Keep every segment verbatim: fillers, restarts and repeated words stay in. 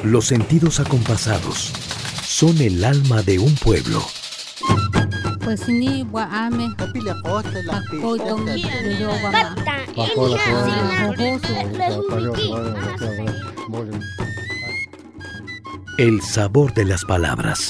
Los sentidos acompasados son el alma de un pueblo. Pues ni guame. El sabor de las palabras.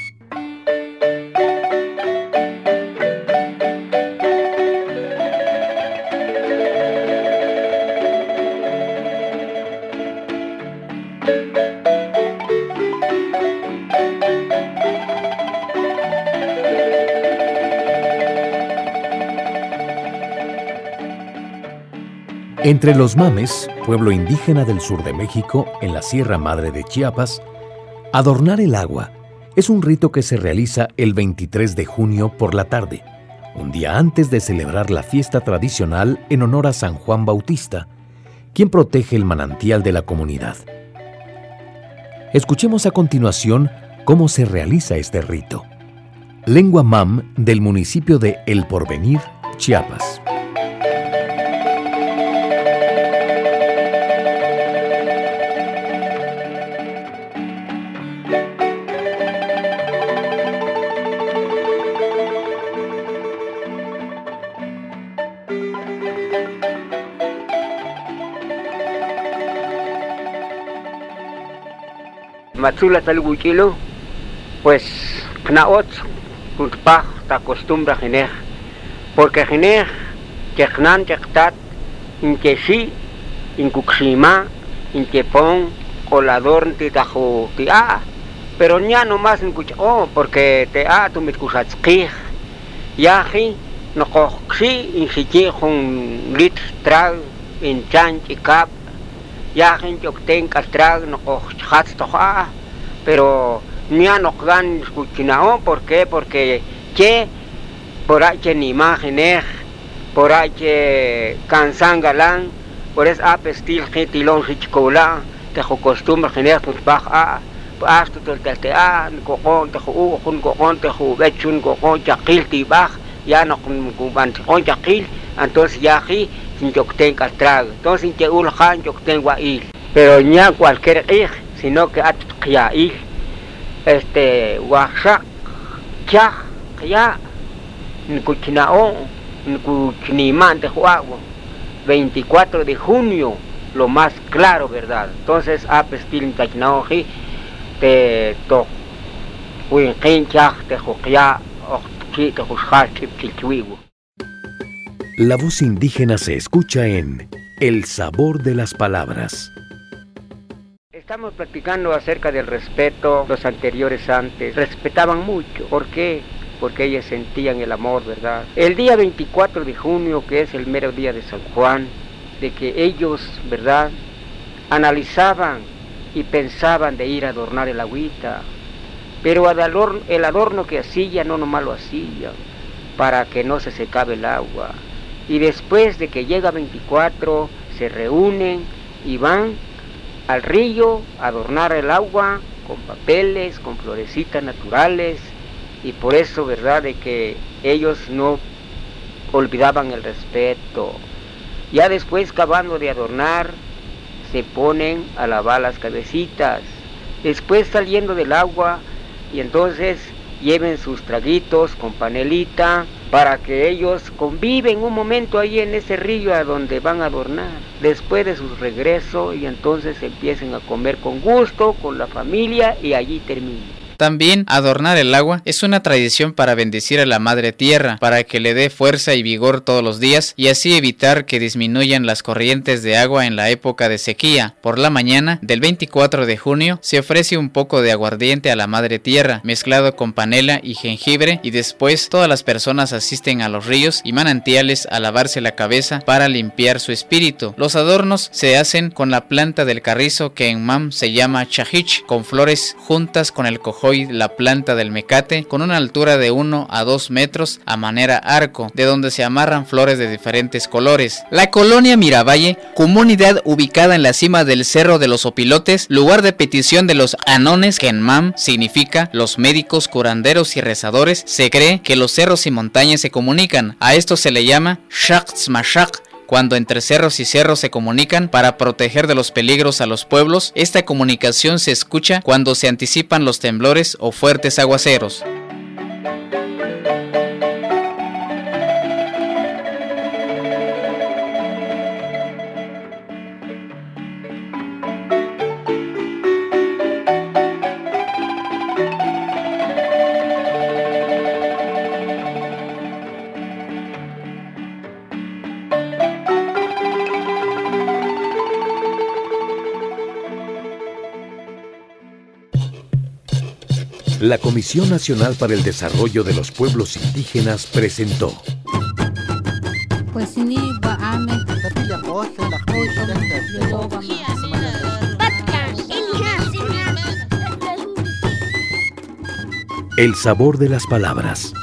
Entre los mames, pueblo indígena del sur de México, en la Sierra Madre de Chiapas, adornar el agua es un rito que se realiza el veintitrés de junio por la tarde, un día antes de celebrar la fiesta tradicional en honor a San Juan Bautista, quien protege el manantial de la comunidad. Escuchemos a continuación cómo se realiza este rito. Lengua mam del municipio de El Porvenir, Chiapas. Matzula talguchilo, pues knaot, kulpach ta costumbre genej, porque genej, kechnan kechtat, inkeshi, inkuxima, inkepon, colador titajo tia, pero ya no más inkuch, oh, porque te a tu mitkusatskij, yaji, no koxi, inchichi con lit trag, in chan chikap. Ya gente obtiene castrag no cochats toja, pero ni a no gan escuchinao, ¿por qué? Porque que por ahí que ni imágenes, por ahí que cansan galán, por eso a pestil gente long chicola, te jo costumbre gener pues baja, hasta todo el te a, cojón, te jo un cojón, te jo bechun cojón, chakil ti baj, ya no con con con chakil, entonces ya aquí sin que obtenga castrag, entonces que un han que obtenga il, pero ya cualquier ir, sino que ya ir, este Oaxaca, ya, ya, en Cuchinao, en Cuchinimán de Juagua, veinticuatro de junio, lo más claro, ¿verdad? Entonces, a pestil en Cachinao, te to, Huinquín, ya, te Joquia, Ochi, te Josjar, Chipchilchuigo. La voz indígena se escucha en El sabor de las palabras. Estamos platicando acerca del respeto. Los anteriores antes respetaban mucho. ¿Por qué? Porque ellos sentían el amor, ¿verdad? El día veinticuatro de junio, que es el mero día de San Juan, de que ellos, ¿verdad?, analizaban y pensaban de ir a adornar el agüita. Pero el adorno, el adorno que hacían, no nomás lo hacían, para que no se secaba el agua. Y después de que llega veinticuatro, se reúnen y van al río a adornar el agua con papeles, con florecitas naturales, y por eso, ¿verdad?, de que ellos no olvidaban el respeto. Ya después, acabando de adornar, se ponen a lavar las cabecitas, después saliendo del agua, y entonces lleven sus traguitos con panelita, para que ellos conviven un momento ahí en ese río a donde van a adornar, después de su regreso, y entonces empiecen a comer con gusto, con la familia, y allí terminan. También adornar el agua es una tradición para bendecir a la madre tierra, para que le dé fuerza y vigor todos los días y así evitar que disminuyan las corrientes de agua en la época de sequía. Por la mañana del veinticuatro de junio se ofrece un poco de aguardiente a la madre tierra mezclado con panela y jengibre, y después todas las personas asisten a los ríos y manantiales a lavarse la cabeza para limpiar su espíritu. Los adornos se hacen con la planta del carrizo, que en mam se llama chajich, con flores juntas con el cojoy, la planta del mecate, con una altura de uno a dos metros a manera arco, de donde se amarran flores de diferentes colores. La colonia Miravalle, comunidad ubicada en la cima del Cerro de los Opilotes, lugar de petición de los anones, que en mam significa los médicos, curanderos y rezadores, se cree que los cerros y montañas se comunican. A esto se le llama Shaq Smashaq, Cuando entre cerros y cerros se comunican para proteger de los peligros a los pueblos, esta comunicación se escucha cuando se anticipan los temblores o fuertes aguaceros. La Comisión Nacional para el Desarrollo de los Pueblos Indígenas presentó Pues ni baame. El sabor de las palabras.